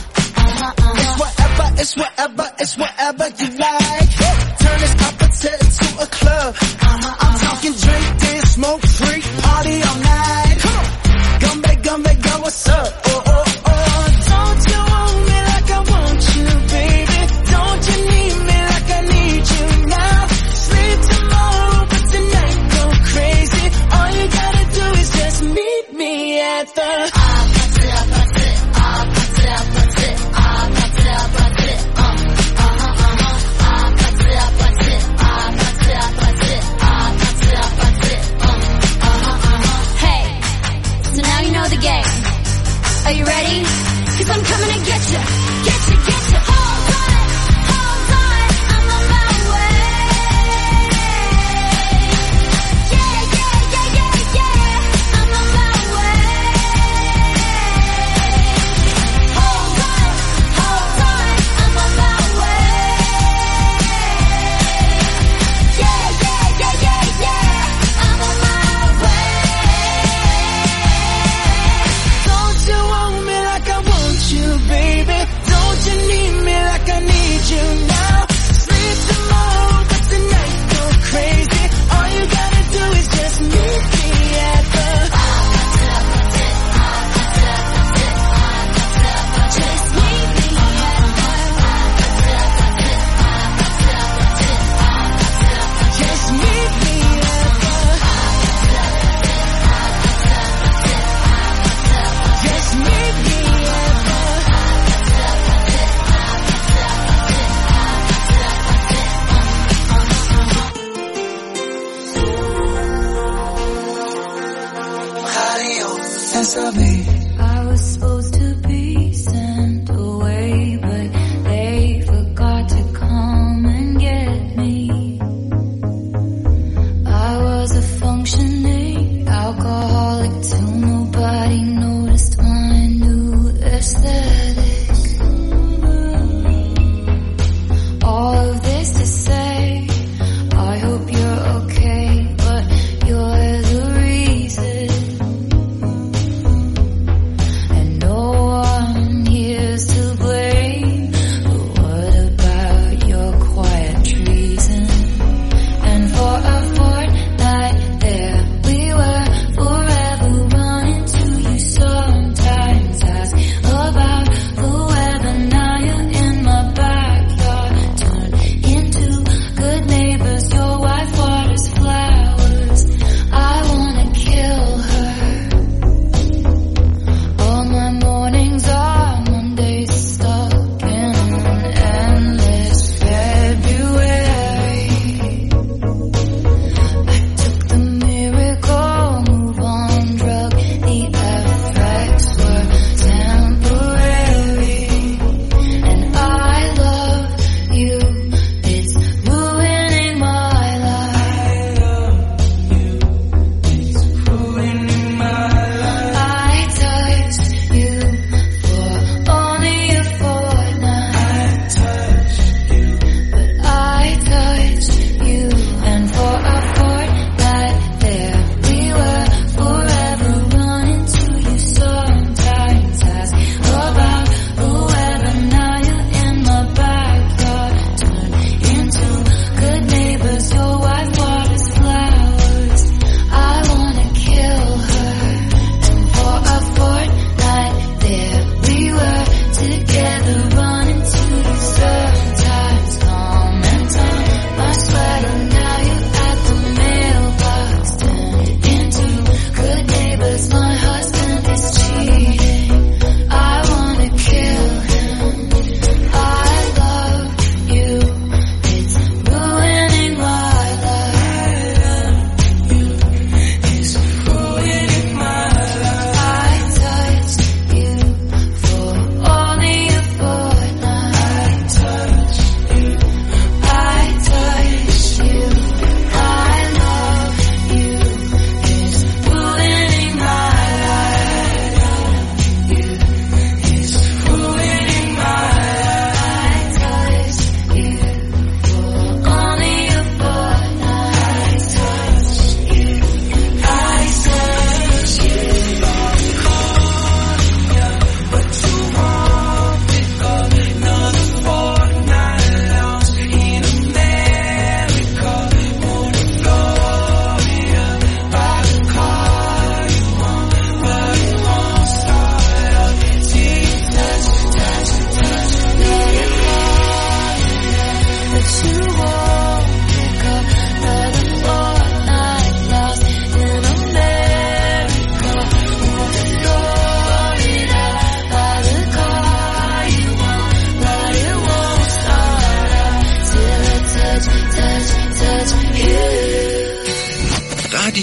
It's whatever, it's whatever you like. Turn this opposite into a club. I'm talking drink, dance, smoke, freak, party all night. Come on, gumbe, go, what's up? Oh, oh, oh. Don't you want me like I want you, baby? Don't you need me like I need you now? Sleep tomorrow, but tonight go crazy. All you gotta do is just meet me at the Are you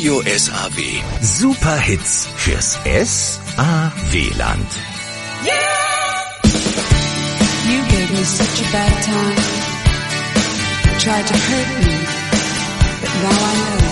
Radio SAW. Superhits fürs SAW-Land. You gave me such a bad time. Tried to hurt me, but now I know.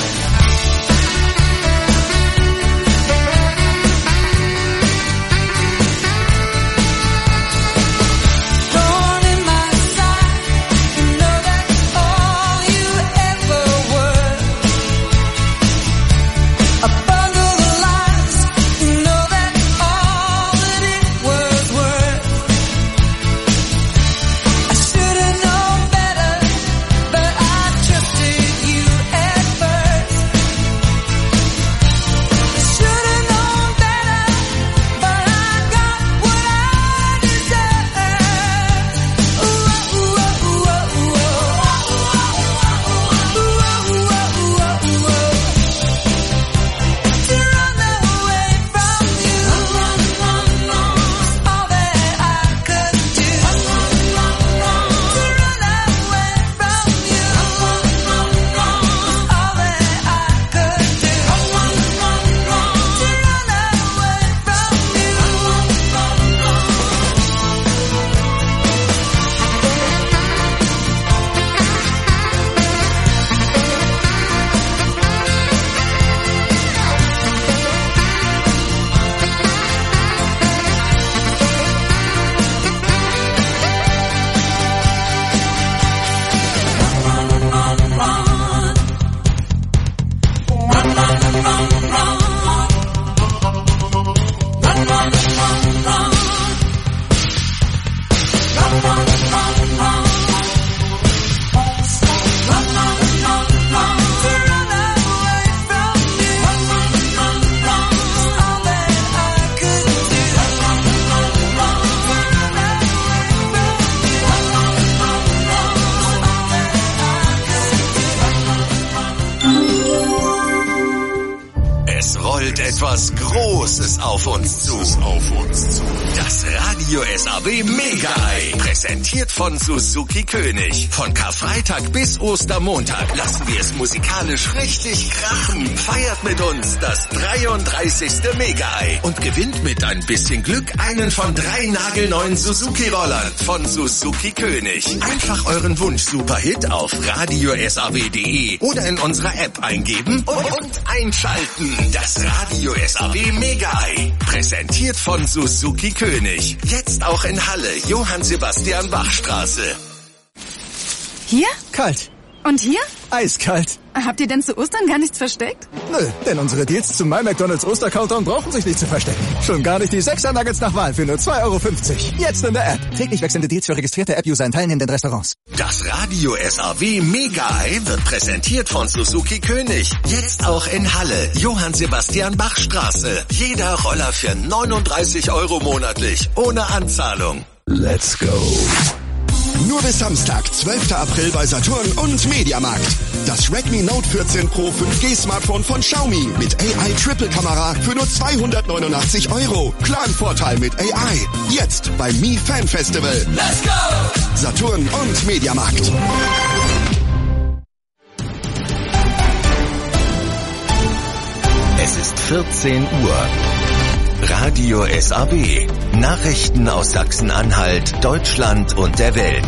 Etwas Großes auf uns zu. Das Radio SAW Mega-Ei. Präsentiert von Suzuki König. Von Karfreitag bis Ostermontag lassen wir es musikalisch richtig krachen. Feiert mit uns das 33. Mega-Ei und gewinnt mit ein bisschen Glück einen von 3 nagelneuen Suzuki-Rollern von Suzuki König. Einfach euren Wunsch-Superhit auf radiosaw.de oder in unserer App eingeben und einschalten. Das Radio SAW Mega-Ei. Präsentiert von Suzuki König. Jetzt auch in Halle, Johann-Sebastian-Bach-Straße. Hier? Kalt. Und hier? Eiskalt. Habt ihr denn zu Ostern gar nichts versteckt? Nö, denn unsere Deals zum My McDonald's Oster-Countdown brauchen sich nicht zu verstecken. Schon gar nicht die 6er Nuggets nach Wahl für nur 2,50 €. Jetzt in der App. Täglich wechselnde Deals für registrierte App-User in teilnehmenden Restaurants. Das Radio SAW Mega-Ei wird präsentiert von Suzuki König. Jetzt auch in Halle, Johann-Sebastian-Bach-Straße. Jeder Roller für 39 € monatlich, ohne Anzahlung. Let's go. Nur bis Samstag, 12. April bei Saturn und Mediamarkt. Das Redmi Note 14 Pro 5G Smartphone von Xiaomi mit AI Triple Kamera für nur 289 €. Klaren Vorteil mit AI. Jetzt beim Mi Fan Festival. Let's go! Saturn und Mediamarkt. Es ist 14 Uhr. Radio SAW. Nachrichten aus Sachsen-Anhalt, Deutschland und der Welt.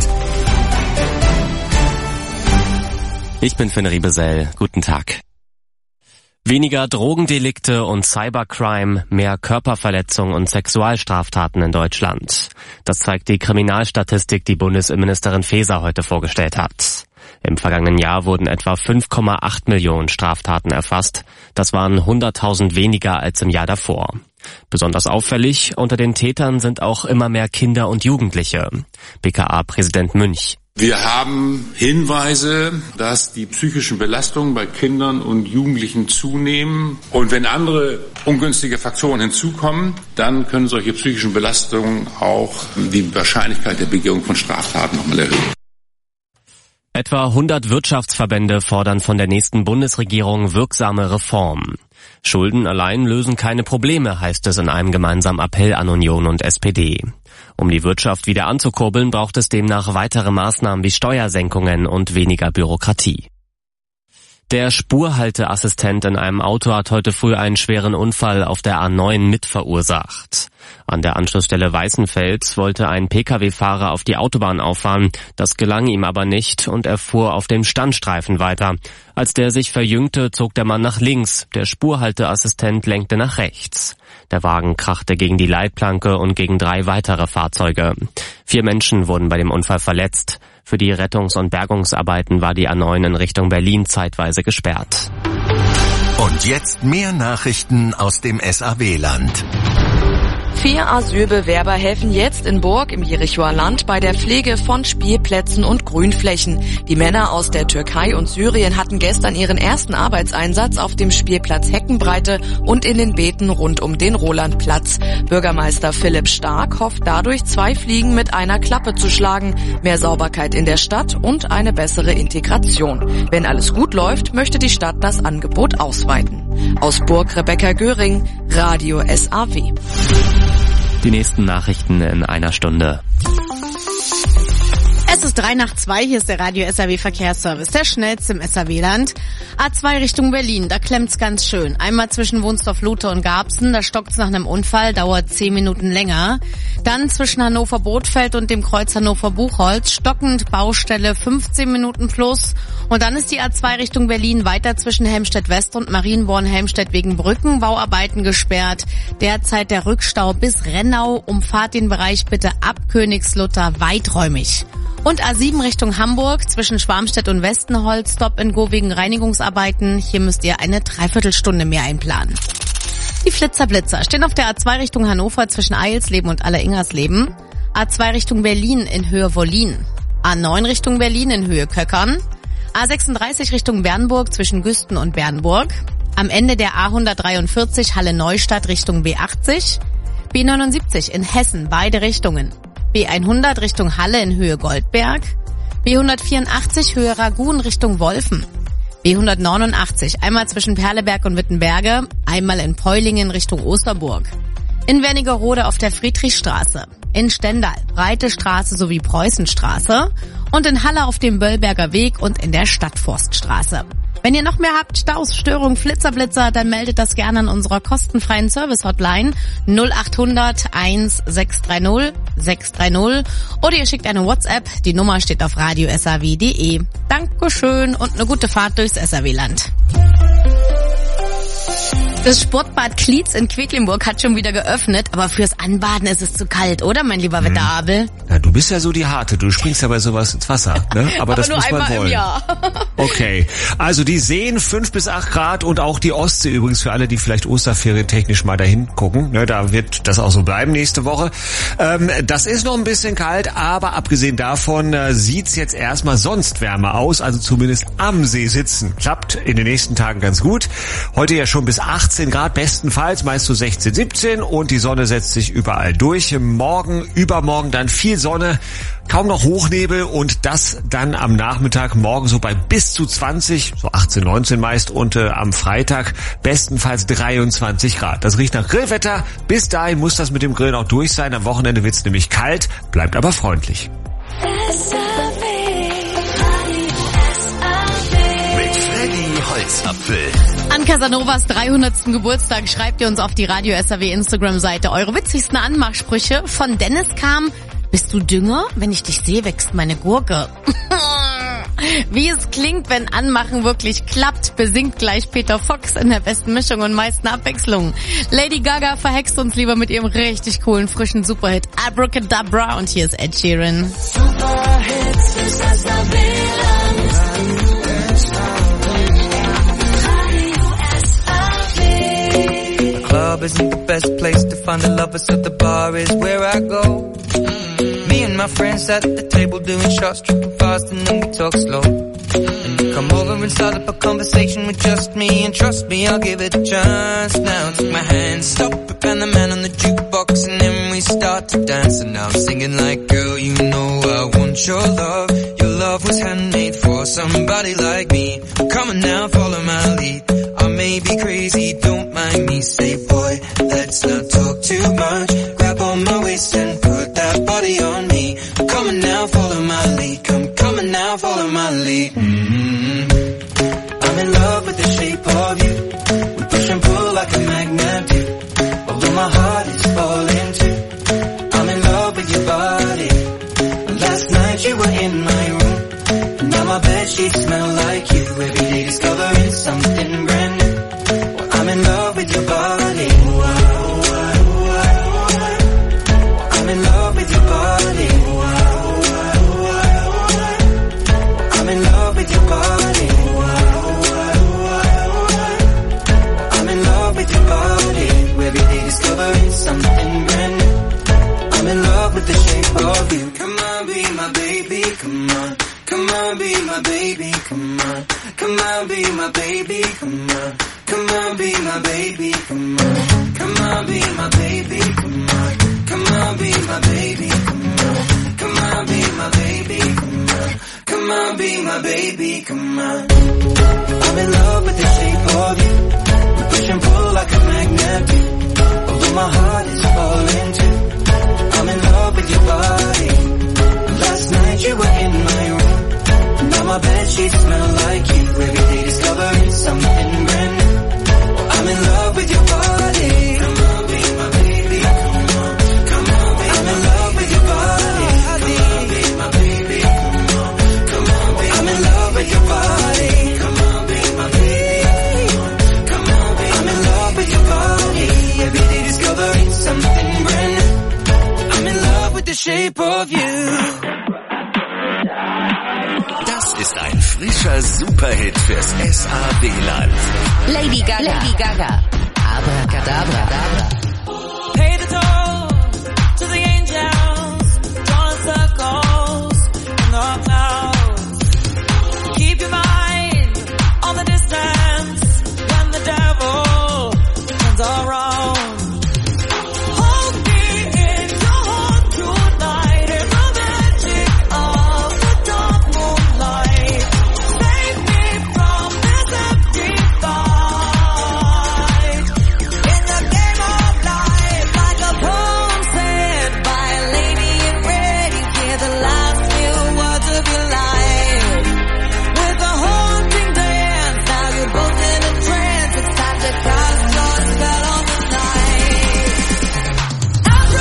Ich bin Finn Riebesell. Guten Tag. Weniger Drogendelikte und Cybercrime, mehr Körperverletzung und Sexualstraftaten in Deutschland. Das zeigt die Kriminalstatistik, die Bundesinnenministerin Faeser heute vorgestellt hat. Im vergangenen Jahr wurden etwa 5,8 Millionen Straftaten erfasst. Das waren 100.000 weniger als im Jahr davor. Besonders auffällig, unter den Tätern sind auch immer mehr Kinder und Jugendliche. BKA-Präsident Münch. Wir haben Hinweise, dass die psychischen Belastungen bei Kindern und Jugendlichen zunehmen. Und wenn andere ungünstige Faktoren hinzukommen, dann können solche psychischen Belastungen auch die Wahrscheinlichkeit der Begehung von Straftaten nochmal erhöhen. Etwa 100 Wirtschaftsverbände fordern von der nächsten Bundesregierung wirksame Reformen. Schulden allein lösen keine Probleme, heißt es in einem gemeinsamen Appell an Union und SPD. Um die Wirtschaft wieder anzukurbeln, braucht es demnach weitere Maßnahmen wie Steuersenkungen und weniger Bürokratie. Der Spurhalteassistent in einem Auto hat heute früh einen schweren Unfall auf der A9 mit verursacht. An der Anschlussstelle Weißenfels wollte ein Pkw-Fahrer auf die Autobahn auffahren. Das gelang ihm aber nicht und er fuhr auf dem Standstreifen weiter. Als der sich verjüngte, zog der Mann nach links. Der Spurhalteassistent lenkte nach rechts. Der Wagen krachte gegen die Leitplanke und gegen 3 weitere Fahrzeuge. 4 Menschen wurden bei dem Unfall verletzt. Für die Rettungs- und Bergungsarbeiten war die A9 in Richtung Berlin zeitweise gesperrt. Und jetzt mehr Nachrichten aus dem SAW-Land. 4 Asylbewerber helfen jetzt in Burg im Jerichoer Land bei der Pflege von Spielplätzen und Grünflächen. Die Männer aus der Türkei und Syrien hatten gestern ihren ersten Arbeitseinsatz auf dem Spielplatz Heckenbreite und in den Beeten rund um den Rolandplatz. Bürgermeister Philipp Stark hofft dadurch 2 Fliegen mit einer Klappe zu schlagen, mehr Sauberkeit in der Stadt und eine bessere Integration. Wenn alles gut läuft, möchte die Stadt das Angebot ausweiten. Aus Burg Rebecca Göring, Radio SAW. Die nächsten Nachrichten in einer Stunde. Es ist 2:03, hier ist der Radio SAW Verkehrsservice, der schnellste im SAW-Land. A2 Richtung Berlin, da klemmt's ganz schön. Einmal zwischen Wunstorf-Luthe und Garbsen, da stockt's nach einem Unfall, dauert 10 Minuten länger. Dann zwischen Hannover-Bothfeld und dem Kreuz Hannover-Buchholz, stockend Baustelle 15 Minuten plus. Und dann ist die A2 Richtung Berlin weiter zwischen Helmstedt-West und Marienborn-Helmstedt wegen Brückenbauarbeiten gesperrt. Derzeit der Rückstau bis Rennau, umfahrt den Bereich bitte ab Königslutter weiträumig. Und A7 Richtung Hamburg, zwischen Schwarmstedt und Westenholz, Stop-and-Go wegen Reinigungsarbeiten. Hier müsst ihr eine Dreiviertelstunde mehr einplanen. Die Flitzer-Blitzer stehen auf der A2 Richtung Hannover zwischen Eilsleben und Alleringersleben. A2 Richtung Berlin in Höhe Wollin. A9 Richtung Berlin in Höhe Köckern. A36 Richtung Bernburg zwischen Güsten und Bernburg. Am Ende der A143 Halle-Neustadt Richtung B80. B79 in Hessen, beide Richtungen. B100 Richtung Halle in Höhe Goldberg, B184 Höhe Ragun Richtung Wolfen, B189 einmal zwischen Perleberg und Wittenberge, einmal in Peulingen Richtung Osterburg, in Wernigerode auf der Friedrichstraße, in Stendal Breite Straße sowie Preußenstraße und in Halle auf dem Böllberger Weg und in der Stadtforststraße. Wenn ihr noch mehr habt, Staus, Störungen, Flitzer, dann meldet das gerne an unserer kostenfreien Service-Hotline 0800 1630 630 oder ihr schickt eine WhatsApp. Die Nummer steht auf radiosaw.de. Dankeschön und eine gute Fahrt durchs SAW-Land. Das Sportbad Klietz in Quedlinburg hat schon wieder geöffnet, aber fürs Anbaden ist es zu kalt, oder, mein lieber Wetterabel? Ja, du bist ja so die Harte, du springst ja bei sowas ins Wasser, ne? Aber das nur muss man einmal wollen. Im Jahr. Okay, also die Seen 5 bis 8 Grad und auch die Ostsee übrigens für alle, die vielleicht Osterferien technisch mal dahin gucken, ne? Da wird das auch so bleiben nächste Woche. Das ist noch ein bisschen kalt, aber abgesehen davon sieht's jetzt erstmal sonst wärmer aus, also zumindest am See sitzen. Klappt in den nächsten Tagen ganz gut. Heute ja schon bis 18 Grad bestenfalls, meist so 16, 17 und die Sonne setzt sich überall durch. Morgen, übermorgen dann viel Sonne, kaum noch Hochnebel und das dann am Nachmittag morgen so bei bis zu 20, so 18, 19 meist und am Freitag bestenfalls 23 Grad. Das riecht nach Grillwetter. Bis dahin muss das mit dem Grillen auch durch sein. Am Wochenende wird's nämlich kalt, bleibt aber freundlich. Holzapfel. An Casanovas 300. Geburtstag schreibt ihr uns auf die Radio SAW Instagram-Seite eure witzigsten Anmachsprüche. Von Dennis kam: Bist du Dünger? Wenn ich dich sehe, wächst meine Gurke. Wie es klingt, wenn Anmachen wirklich klappt, besingt gleich Peter Fox in der besten Mischung und meisten Abwechslung. Lady Gaga verhext uns lieber mit ihrem richtig coolen, frischen Superhit Abracadabra und hier ist Ed Sheeran. Superhits des SAW-Land. Club isn't the best place to find the lovers, so the bar is where I go. Me and my friends at the table doing shots, tripping fast and then we talk slow. And you come over and start up a conversation with just me, and trust me, I'll give it a chance. Now take my hand, stop it, and the man on the jukebox, and then we start to dance. And now I'm singing like, girl, you know I want your love. Your love was handmade for somebody like me. Come on now, follow my lead. I may be crazy, don't mind me. Say, boy, let's not talk too much. Grab on my waist and put that body on me. Come on now, follow my lead. Come on now, follow my lead. I'm in love my bedsheets smell like you. Every day discovering something brand new. Well, I'm in love with your body. I'm in love with your body. I'm in love with your body. I'm in love with your body. Every day discovering something brand new. I'm in love with the shape of you. Come on, be my baby, come on. Come on, be my baby, come on. Come on, be my baby, come on. Come on, be my baby, come on. Come on, be my baby, come on. Come on, be my baby, come on. Come on, be my baby, come on. Come on, be my baby, come on. I'm in love with the shape of you. We push and pull like a magnet do. Although my heart is falling too. I'm in love with your body. Last night you were in my room. Now my bedsheets smell like you. Every day discovering something brand new. I'm in love with your body. Come on, be my baby. Come on, come on, be I'm in love with your body. Come on, be my baby. Come on, come on, be I'm in love with your body. Come on, be my baby. Come on, be I'm in love with your body. Every day discovering something brand new. I'm in love with the shape of you. Das ist ein frischer Superhit fürs SAW-Land. Lady Gaga. Abracadabra.